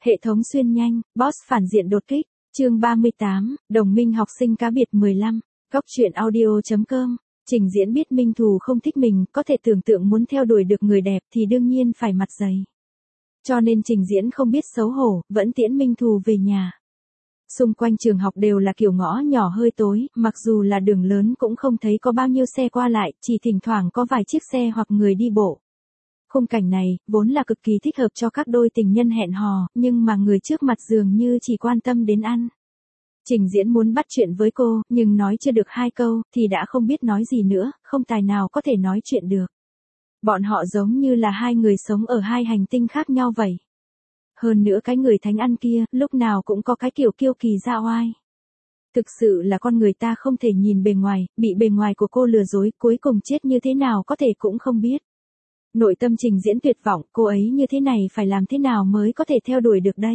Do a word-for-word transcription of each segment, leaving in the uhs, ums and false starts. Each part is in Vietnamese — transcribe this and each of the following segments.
Hệ thống xuyên nhanh, boss phản diện đột kích, chương ba mươi tám, đồng minh học sinh cá biệt mười lăm, góc truyện audio.com, Trình Diễn biết Minh Thù không thích mình, có thể tưởng tượng muốn theo đuổi được người đẹp thì đương nhiên phải mặt dày. Cho nên Trình Diễn không biết xấu hổ, vẫn tiễn Minh Thù về nhà. Xung quanh trường học đều là kiểu ngõ nhỏ hơi tối, mặc dù là đường lớn cũng không thấy có bao nhiêu xe qua lại, chỉ thỉnh thoảng có vài chiếc xe hoặc người đi bộ. Khung cảnh này, vốn là cực kỳ thích hợp cho các đôi tình nhân hẹn hò, nhưng mà người trước mặt dường như chỉ quan tâm đến ăn. Trình Diễn muốn bắt chuyện với cô, nhưng nói chưa được hai câu, thì đã không biết nói gì nữa, không tài nào có thể nói chuyện được. Bọn họ giống như là hai người sống ở hai hành tinh khác nhau vậy. Hơn nữa cái người thánh ăn kia, lúc nào cũng có cái kiểu kiêu kỳ ra oai. Thực sự là con người ta không thể nhìn bề ngoài, bị bề ngoài của cô lừa dối, cuối cùng chết như thế nào có thể cũng không biết. Nội tâm Trình Diễn tuyệt vọng, cô ấy như thế này phải làm thế nào mới có thể theo đuổi được đây?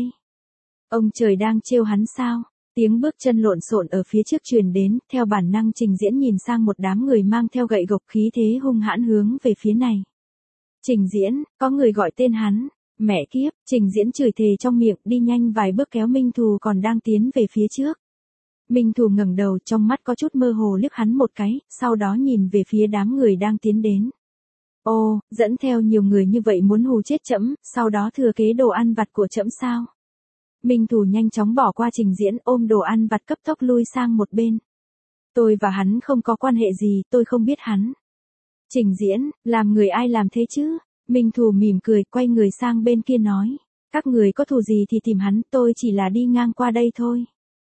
Ông trời đang trêu hắn sao? Tiếng bước chân lộn xộn ở phía trước truyền đến, theo bản năng Trình Diễn nhìn sang một đám người mang theo gậy gộc khí thế hung hãn hướng về phía này. Trình Diễn, có người gọi tên hắn. Mẹ kiếp, Trình Diễn chửi thề trong miệng, đi nhanh vài bước kéo Minh Thù còn đang tiến về phía trước. Minh Thù ngẩng đầu, trong mắt có chút mơ hồ liếc hắn một cái, sau đó nhìn về phía đám người đang tiến đến. Ô, dẫn theo nhiều người như vậy muốn hù chết trẫm, sau đó thừa kế đồ ăn vặt của trẫm sao? Minh Thù nhanh chóng bỏ qua Trình Diễn, ôm đồ ăn vặt cấp tốc lui sang một bên. Tôi và hắn không có quan hệ gì, tôi không biết hắn. Trình Diễn, làm người ai làm thế chứ? Minh Thù mỉm cười, quay người sang bên kia nói. Các người có thù gì thì tìm hắn, tôi chỉ là đi ngang qua đây thôi.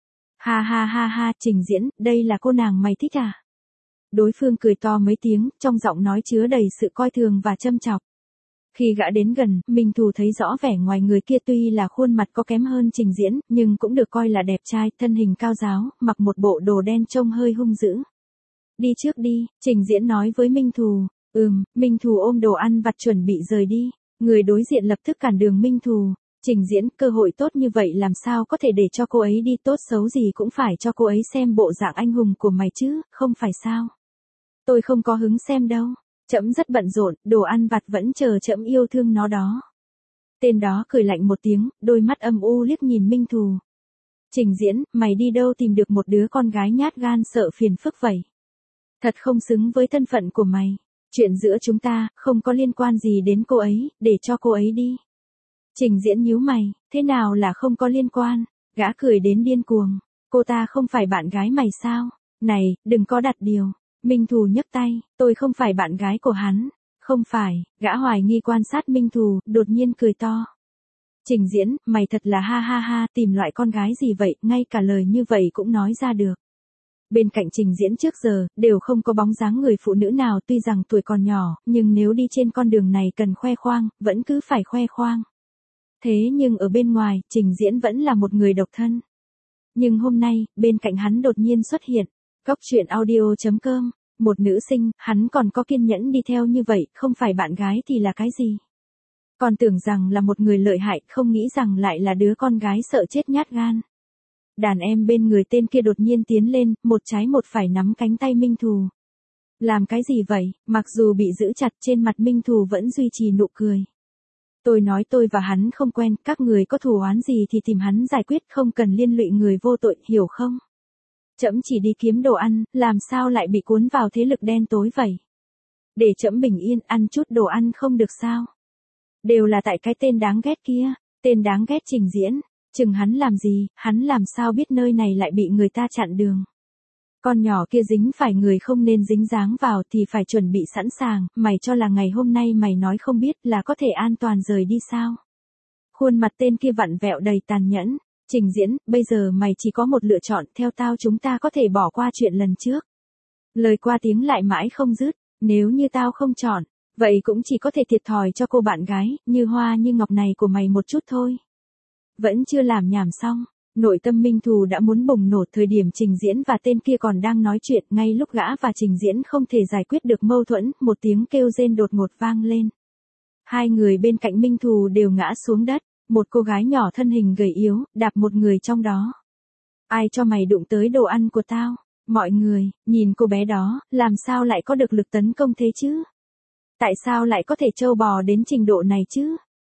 Ha ha ha ha, Trình Diễn, đây là cô nàng mày thích à? Đối phương cười to mấy tiếng, trong giọng nói chứa đầy sự coi thường và châm chọc. Khi gã đến gần, Minh Thù thấy rõ vẻ ngoài người kia tuy là khuôn mặt có kém hơn Trình Diễn, nhưng cũng được coi là đẹp trai, thân hình cao ráo, mặc một bộ đồ đen trông hơi hung dữ. Đi trước đi, Trình Diễn nói với Minh Thù. Ừm, Minh Thù ôm đồ ăn vặt chuẩn bị rời đi. Người đối diện lập tức cản đường Minh Thù. Trình Diễn, cơ hội tốt như vậy làm sao có thể để cho cô ấy đi, tốt xấu gì cũng phải cho cô ấy xem bộ dạng anh hùng của mày chứ, không phải sao? Tôi không có hứng xem đâu. Trẫm rất bận rộn, đồ ăn vặt vẫn chờ trẫm yêu thương nó đó. Tên đó cười lạnh một tiếng, đôi mắt âm u liếc nhìn Minh Thù. Trình Diễn, mày đi đâu tìm được một đứa con gái nhát gan sợ phiền phức vậy? Thật không xứng với thân phận của mày. Chuyện giữa chúng ta, không có liên quan gì đến cô ấy, để cho cô ấy đi. Trình Diễn nhíu mày, thế nào là không có liên quan? Gã cười đến điên cuồng. Cô ta không phải bạn gái mày sao? Này, đừng có đặt điều. Minh Thù nhấc tay, tôi không phải bạn gái của hắn. Không phải, gã hoài nghi quan sát Minh Thù, đột nhiên cười to. Trình Diễn, mày thật là ha ha ha, tìm loại con gái gì vậy, ngay cả lời như vậy cũng nói ra được. Bên cạnh Trình Diễn trước giờ, đều không có bóng dáng người phụ nữ nào, tuy rằng tuổi còn nhỏ, nhưng nếu đi trên con đường này cần khoe khoang, vẫn cứ phải khoe khoang. Thế nhưng ở bên ngoài, Trình Diễn vẫn là một người độc thân. Nhưng hôm nay, bên cạnh hắn đột nhiên xuất hiện. Góc truyện audio.com, một nữ sinh, hắn còn có kiên nhẫn đi theo như vậy, không phải bạn gái thì là cái gì? Còn tưởng rằng là một người lợi hại, không nghĩ rằng lại là đứa con gái sợ chết nhát gan. Đàn em bên người tên kia đột nhiên tiến lên, một trái một phải nắm cánh tay Minh Thù. Làm cái gì vậy? Mặc dù bị giữ chặt, trên mặt Minh Thù vẫn duy trì nụ cười. Tôi nói tôi và hắn không quen, các người có thù oán gì thì tìm hắn giải quyết, không cần liên lụy người vô tội, hiểu không? Trẫm chỉ đi kiếm đồ ăn, làm sao lại bị cuốn vào thế lực đen tối vậy? Để trẫm bình yên, ăn chút đồ ăn không được sao? Đều là tại cái tên đáng ghét kia, tên đáng ghét Trình Diễn. Chừng hắn làm gì, hắn làm sao biết nơi này lại bị người ta chặn đường. Con nhỏ kia dính phải người không nên dính dáng vào thì phải chuẩn bị sẵn sàng, mày cho là ngày hôm nay mày nói không biết là có thể an toàn rời đi sao? Khuôn mặt tên kia vặn vẹo đầy tàn nhẫn. Trình Diễn, bây giờ mày chỉ có một lựa chọn, theo tao chúng ta có thể bỏ qua chuyện lần trước. Lời qua tiếng lại mãi không dứt, nếu như tao không chọn, vậy cũng chỉ có thể thiệt thòi cho cô bạn gái, như hoa như ngọc này của mày một chút thôi. Vẫn chưa làm nhảm xong, nội tâm Minh Thù đã muốn bùng nổ, thời điểm Trình Diễn và tên kia còn đang nói chuyện, ngay lúc gã và Trình Diễn không thể giải quyết được mâu thuẫn, một tiếng kêu rên đột ngột vang lên. Hai người bên cạnh Minh Thù đều ngã xuống đất, một cô gái nhỏ thân hình gầy yếu, đạp một người trong đó. Ai cho mày đụng tới đồ ăn của tao? Mọi người, nhìn cô bé đó, làm sao lại có được lực tấn công thế chứ? Tại sao lại có thể trâu bò đến trình độ này chứ?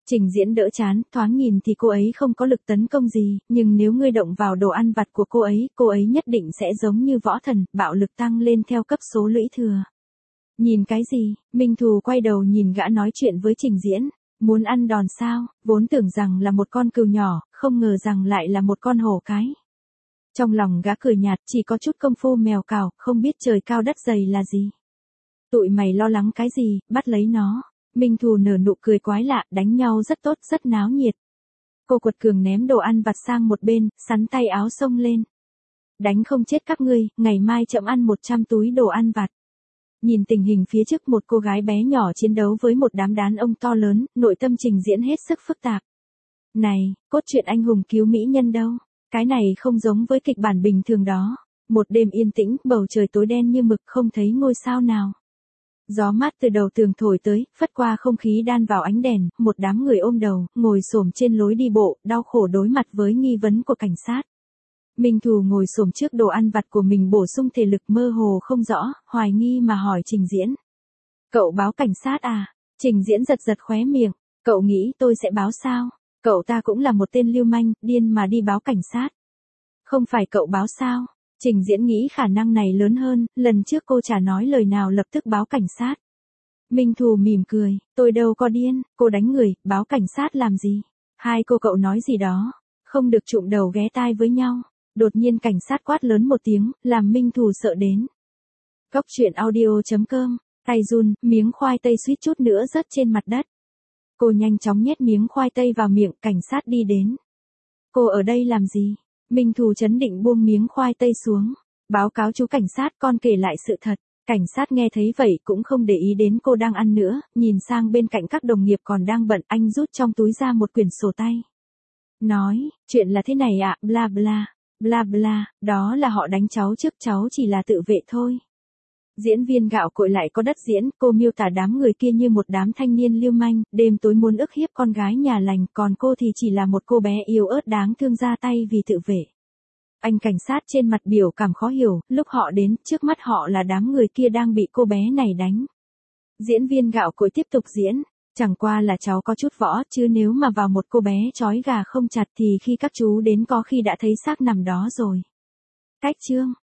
Trình Diễn đỡ chán, thoáng nhìn thì cô ấy không có lực tấn công gì, nhưng nếu ngươi động vào đồ ăn vặt của cô ấy, cô ấy nhất định sẽ giống như võ thần, bạo lực tăng lên theo cấp số lũy thừa. Nhìn cái gì? Minh Thù quay đầu nhìn gã nói chuyện với Trình Diễn. Muốn ăn đòn sao? Vốn tưởng rằng là một con cừu nhỏ, không ngờ rằng lại là một con hổ cái. Trong lòng gã cười nhạt, chỉ có chút công phu mèo cào, không biết trời cao đất dày là gì. Tụi mày lo lắng cái gì, bắt lấy nó. Minh Thù nở nụ cười quái lạ, đánh nhau rất tốt, rất náo nhiệt. Cô quật cường ném đồ ăn vặt sang một bên, sắn tay áo xông lên. Đánh không chết các ngươi, ngày mai chậm ăn một trăm túi đồ ăn vặt. Nhìn tình hình phía trước một cô gái bé nhỏ chiến đấu với một đám đàn ông to lớn, nội tâm Trình Diễn hết sức phức tạp. Này, cốt truyện anh hùng cứu mỹ nhân đâu? Cái này không giống với kịch bản bình thường đó. Một đêm yên tĩnh, bầu trời tối đen như mực, không thấy ngôi sao nào. Gió mát từ đầu tường thổi tới, phất qua không khí đan vào ánh đèn, một đám người ôm đầu, ngồi xổm trên lối đi bộ, đau khổ đối mặt với nghi vấn của cảnh sát. Minh Thù ngồi xổm trước đồ ăn vặt của mình bổ sung thể lực mơ hồ không rõ, hoài nghi mà hỏi Trình Diễn. Cậu báo cảnh sát à? Trình Diễn giật giật khóe miệng, cậu nghĩ tôi sẽ báo sao? Cậu ta cũng là một tên lưu manh, điên mà đi báo cảnh sát. Không phải cậu báo sao? Trình Diễn nghĩ khả năng này lớn hơn, lần trước cô chả nói lời nào lập tức báo cảnh sát. Minh Thù mỉm cười, tôi đâu có điên, cô đánh người, báo cảnh sát làm gì? Hai cô cậu nói gì đó, không được trụm đầu ghé tai với nhau. Đột nhiên cảnh sát quát lớn một tiếng, làm Minh Thù sợ đến. Góc truyện audio chấm com, tay run, miếng khoai tây suýt chút nữa rớt trên mặt đất. Cô nhanh chóng nhét miếng khoai tây vào miệng, cảnh sát đi đến. Cô ở đây làm gì? Minh Thù trấn định buông miếng khoai tây xuống. Báo cáo chú cảnh sát, con kể lại sự thật. Cảnh sát nghe thấy vậy cũng không để ý đến cô đang ăn nữa, nhìn sang bên cạnh các đồng nghiệp còn đang bận, anh rút trong túi ra một quyển sổ tay. Nói, chuyện là thế này ạ, à, bla bla. Bla bla, đó là họ đánh cháu trước, cháu chỉ là tự vệ thôi. Diễn viên gạo cội lại có đất diễn, cô miêu tả đám người kia như một đám thanh niên lưu manh, đêm tối muốn ức hiếp con gái nhà lành, còn cô thì chỉ là một cô bé yếu ớt đáng thương ra tay vì tự vệ. Anh cảnh sát trên mặt biểu cảm khó hiểu, lúc họ đến, trước mắt họ là đám người kia đang bị cô bé này đánh. Diễn viên gạo cội tiếp tục diễn. Chẳng qua là cháu có chút võ, chứ nếu mà vào một cô bé trói gà không chặt thì khi các chú đến có khi đã thấy xác nằm đó rồi. Cách chương